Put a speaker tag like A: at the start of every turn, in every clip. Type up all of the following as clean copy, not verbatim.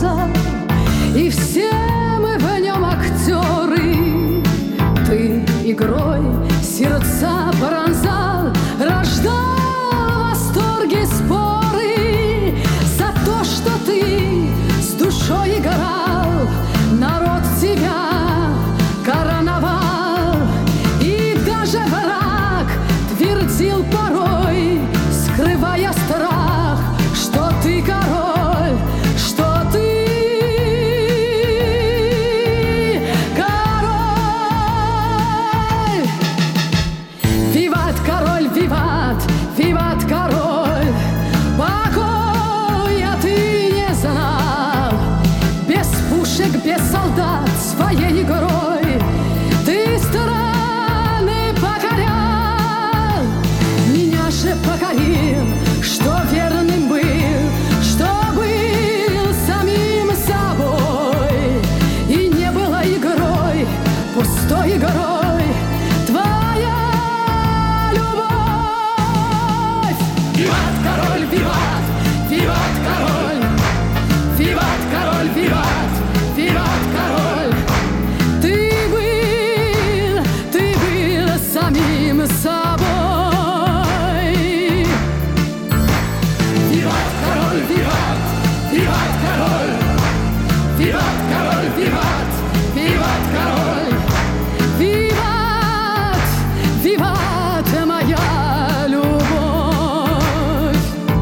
A: показал, и все мы в нем актеры. Ты игрой сердца пронзал, рождал в восторге споры. За то, что ты с душой играл, народ тебя короновал. И даже враг твердил порой, скрывая страх, что ты король, что ты король. Виват, король, виват, виват, король. Покоя ты не знал, без пушек, без солдат, своей игрой ты страны покорял. Меня же покорил, что верным был, что был самим собой. И не было игрой, пустой игрой твоя любовь. Виват, король, виват, виват, король. Виват, король, виват, виват, король. Ты был самим собой. Виват, король, виват, виват, король. Виват, король, виват, виват, король. Виват, виват, моя любовь.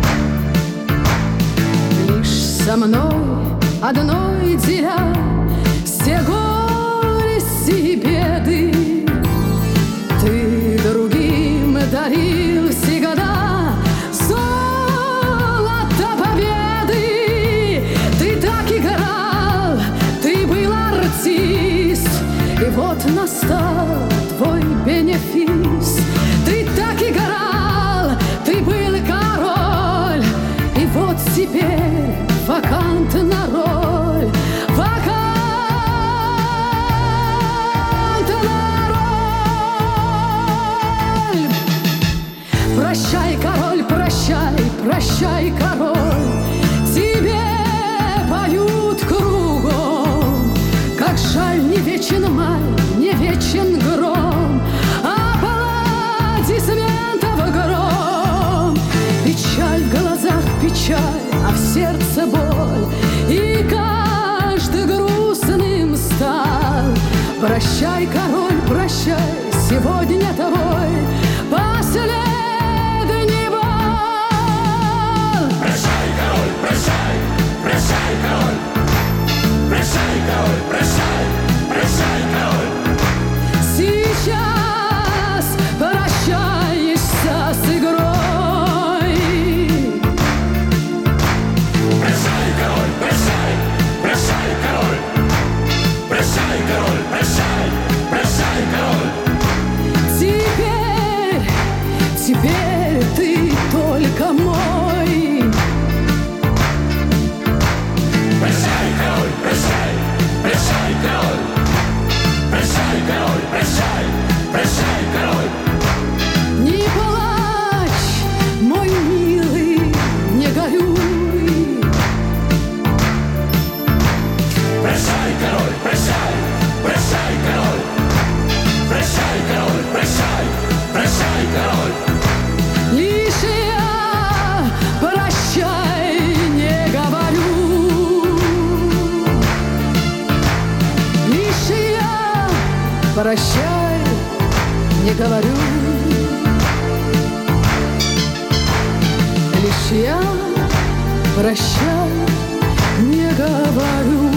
A: Лишь со мной одной деля все горести и беды. Ты другим дарил всегда золото победы. Ты так играл, ты был артист, и вот настал твой бенефис. Ты так играл, ты был король, и вот теперь вакантна роль. Вакантна роль. Прощай, король, прощай, прощай, король. Тебе поют кругом, как жаль, не вечен май, не вечен гром, аплодисментов гром. Печаль в глазах, печаль, а в сердце боль, и каждый грустным стал. Прощай, король, прощай, сегодня твой последний бал.
B: Прощай, король, прощай, прощай, король. Прощай, король, прощай, прощай, король.
A: Сейчас прощаешься с игрой.
B: Прощай, король, прощай, прощай, король. Прощай, король, прощай, прощай, король.
A: Теперь ты только мой.
B: Прощай, король, прощай, прощай, король. Прощай, король, прощай, прощай, король.
A: Не плачь, мой милый, не горюй.
B: Прощай, король, прощай, прощай, король. Прощай, король, прощай, прощай, король.
A: Лишь я прощай не говорю. Лишь я прощай не говорю. Лишь я прощай не говорю.